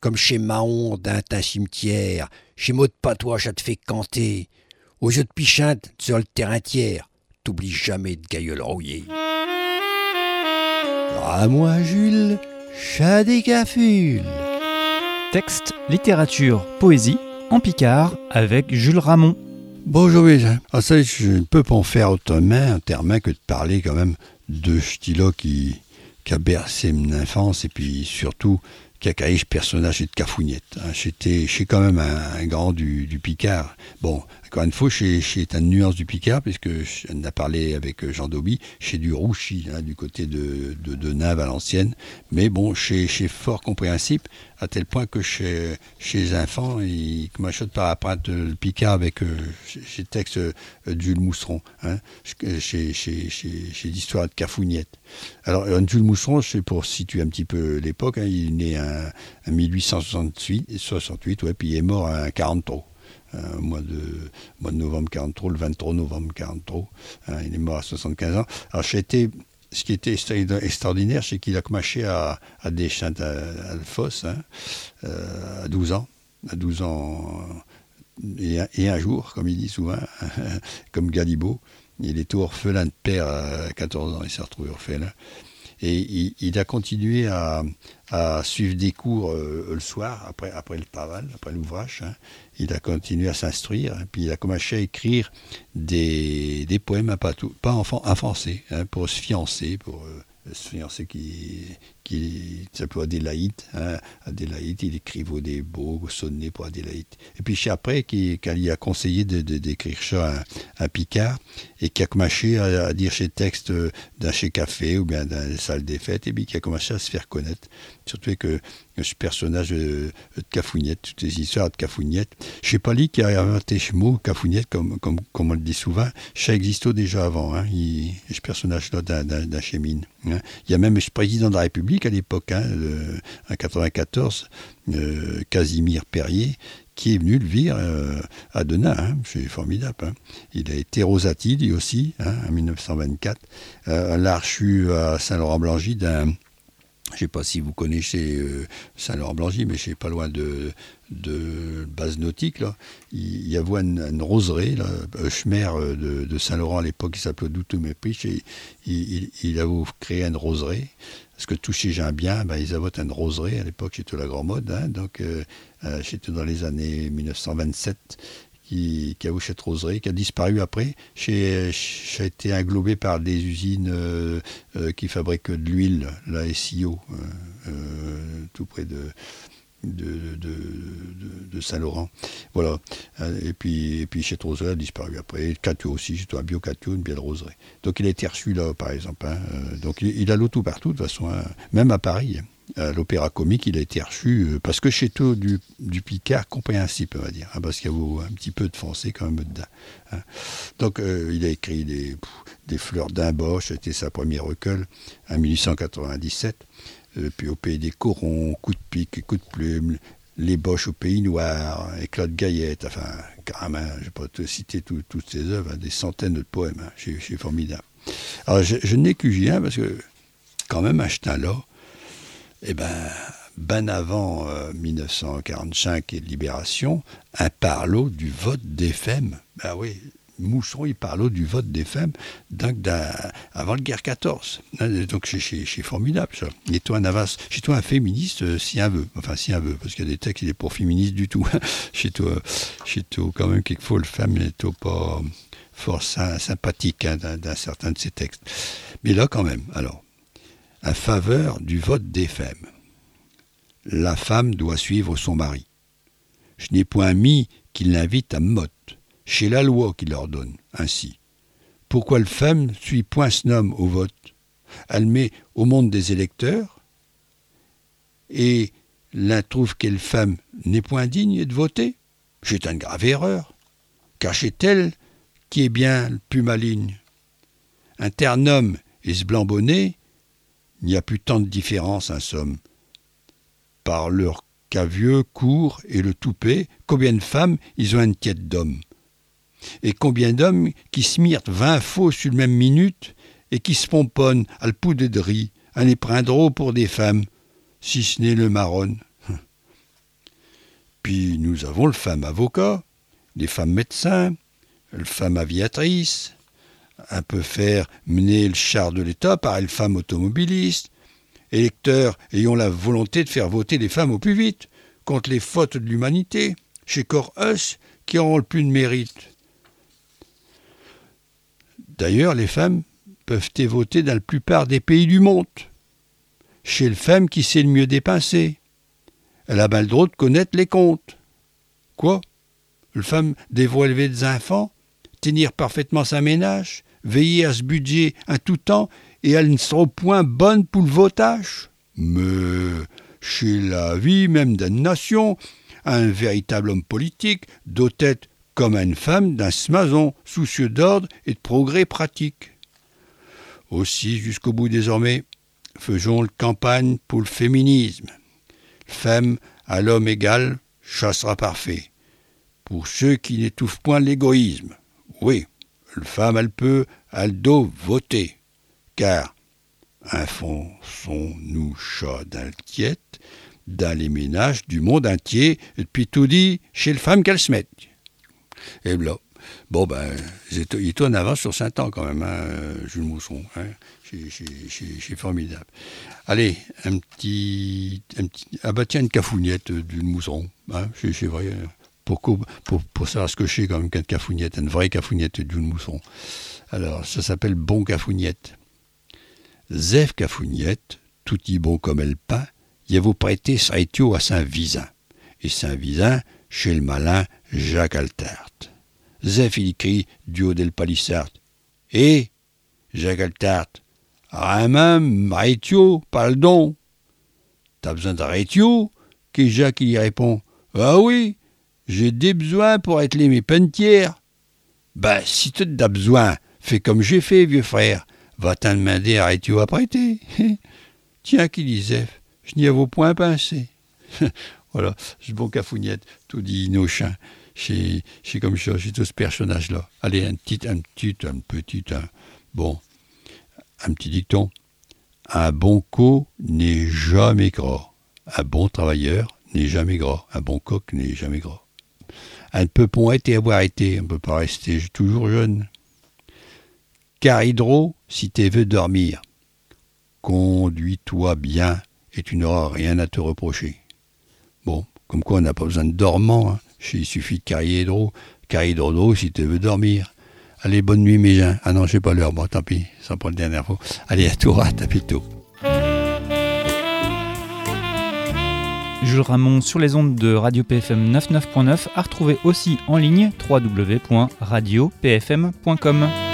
comme chez Mahon d'un teint cimetière, chez Maud Patois, ça te fait canter. Au jeu de pichinte, sur le terrain tiers, t'oublies jamais de gailleul rouillé. À moi, Jules, chat des cafules. Texte, littérature, poésie, en Picard, avec Jules Ramon. Bonjour, ça, je ne peux pas en faire autrement que de parler quand même de stylo qui a bercé mon enfance et puis surtout qui a créé ce personnage de Cafougnette. J'étais quand même un grand du Picard. Bon, encore une fois, c'est une nuance du Picard, puisque on a parlé avec Jean Dauby, chez du Rouchy, du côté de Nain, Valenciennes. Mais bon, chez fort compréhensible, à tel point que chez les enfants, ils m'achètent par après le Picard avec chez textes Jules Mousseron, chez l'histoire de Cafougnette. Alors, Jules Mousseron, c'est pour situer un petit peu l'époque, il est né en 1868, ouais, puis il est mort en 43. Mois de novembre 43, le 23 novembre 43. Il est mort à 75 ans. Alors, ce qui était extraordinaire, c'est qu'il a commencé à Deschamps à Alphos, à 12 ans. À 12 ans et un jour, comme il dit souvent, comme Galibo. Il était orphelin de père à 14 ans, il s'est retrouvé orphelin. Et il a continué à suivre des cours le soir, après le travail, après l'ouvrage. Il a continué à s'instruire, puis il a commencé à écrire des poèmes pas en français, pour se fiancer, qui s'appelait Adélaïde. Adélaïde, il écrivait des beaux sonnets pour Adélaïde. Et puis c'est après qu'il lui a conseillé d'écrire ça à Picard, et qui a commencé à dire ses textes dans chez café ou bien dans les salles des fêtes, et puis qui a commencé à se faire connaître. Surtout que ce personnage de Cafougnette, toutes les histoires de Cafougnette. Je sais pas lui qui a inventé ce mot, Cafougnette, comme on le dit souvent, ça existait déjà avant, ce personnage-là d'un Chémine. Il y a même ce président de la République à l'époque, en 94, Casimir Perrier, qui est venu le vire à Denain. C'est formidable. Il a été rosati, lui aussi, en 1924. L'a reçu à Saint-Laurent-Blangy d'un... Je ne sais pas si vous connaissez Saint-Laurent-Blangy, mais c'est pas loin de base nautique. Là. Il y avait une roseraie, là, un chemer de Saint-Laurent à l'époque, qui s'appelait Doutou-Mépris. Il avait créé une roseraie, parce que tous ces gens bien, ils avaient une roseraie. À l'époque, c'était la grande mode. Donc, c'était dans les années 1927. Qui a eu cette roseraie, qui a disparu après. Ça a été englobé par des usines qui fabriquent de l'huile, la SIO, tout près de Saint-Laurent. Voilà. Et puis cette roseraie a disparu après. Catio aussi, c'était un bio-catio, une belle roseraie. Donc il a été reçu là, par exemple. Donc il a l'auto partout, de toute façon, même à Paris. À l'Opéra Comique, il a été reçu parce que chez tout du Picard compréhensible, on va dire, parce qu'il y a un petit peu de français quand même dedans. Donc il a écrit des Fleurs d'Imboche, c'était sa première recueil en 1897. Puis au pays des corons, Coup de pique, Coup de plume, Les Boches au pays noir, Éclat de Gaillette, enfin, carrément, je ne vais pas te citer toutes ses œuvres, des centaines de poèmes, c'est formidable. Alors je n'ai qu'une parce que quand même à ce temps-là, ben avant 1945 et Libération, un parlot du vote des femmes. Ben oui, Mousseron, il parlot du vote des femmes avant le guerre 14. Donc c'est formidable, ça. Il est un féministe, si un veut. Enfin, si un veut, parce qu'il y a des textes, il est pour féministe du tout. Chez toi, quand même, quelquefois, le femme n'est pas fort sympathique d'un certain de ses textes. Mais là, quand même, alors, à faveur du vote des femmes. La femme doit suivre son mari. Je n'ai point mis qu'il l'invite à motte. C'est la loi qui l'ordonne ainsi. Pourquoi le femme suit point ce homme au vote? Elle met au monde des électeurs et l'un trouve quelle femme n'est point digne de voter? C'est une grave erreur, car c'est elle qui est bien le plus maligne. Un terne homme et ce blanc bonnet, il n'y a plus tant de différence, en somme. Par leur cavieux, court et le toupet, combien de femmes ils ont une tiède d'homme? Et combien d'hommes qui se mirent 20 faux sur le même minute et qui se pomponnent à le poudre de riz, à les prendre pour des femmes, si ce n'est le marron. Puis nous avons les femmes avocats, les femmes médecins, les femmes aviatrices. On peut faire mener le char de l'État par les femmes automobilistes. Électeurs ayant la volonté de faire voter les femmes au plus vite contre les fautes de l'humanité, chez Corhus, qui auront le plus de mérite. D'ailleurs, les femmes peuvent voter dans la plupart des pays du monde. Chez le femme qui sait le mieux dépenser. Elle a bien le droit de connaître les comptes. Quoi? Le femme devrait élever des enfants, tenir parfaitement sa ménage, veiller à ce budget à tout temps, et elle ne sera au point bonne pour le votage. Mais chez la vie même d'une nation, un véritable homme politique doit être comme une femme d'un maçon, soucieux d'ordre et de progrès pratique. Aussi, jusqu'au bout désormais, faisons la campagne pour le féminisme. Femme à l'homme égal, chassera parfait. Pour ceux qui n'étouffent point l'égoïsme. Oui, la femme, elle doit voter. Car, enfonçons-nous chats dans le tiète, dans les ménages du monde entier, et puis tout dit chez les femmes qu'elles se mettent. Et là, bon ben, il est en avance sur 5 ans quand même, hein, Jules Mousson, hein, c'est formidable. Allez, un petit, ah bah tiens, une cafougnette d'une Mousson, hein, c'est vrai, pour savoir ce que c'est quand même qu'une cafougnette, une vraie cafougnette d'une Mousson. Alors, ça s'appelle bon cafougnette. Zève cafougnette, tout y bon comme elle peint, y a vous prêté Saïtio à Saint-Vizin. Et Saint-Vizin, chez le malin Jacques Altart. Zève il crie du haut del palissard. Eh, Jacques Altart, même Saïtio, pardon. T'as besoin de Saïtio? Que Jacques il y répond. Ah oui, j'ai des besoins pour être mes pentières. Ben, si tu as besoin, fais comme j'ai fait, vieux frère. Va t'en demander à Saïtio à prêter. Tiens, qui dit Zève, je n'y avais point pensé. Voilà, c'est bon cafougnette, tout dit Inochin. C'est comme ça, c'est tout ce personnage-là. Allez, un petit, un petit dicton. Un bon co n'est jamais gras. Un bon travailleur n'est jamais gras. Un bon coq n'est jamais gras. On ne peut pas être et avoir été, on ne peut pas rester toujours jeune. Car hydro, si tu veux dormir, conduis-toi bien et tu n'auras rien à te reprocher. Bon, comme quoi on n'a pas besoin de dormant, hein. Il suffit de carrier hydro si tu veux dormir. Allez, bonne nuit mes gens. Ah non, j'ai pas l'heure, bon tant pis, ça prend la dernière fois. Allez, à toi, à bientôt. Jules Ramon sur les ondes de Radio PFM 99.9, à retrouver aussi en ligne www.radiopfm.com.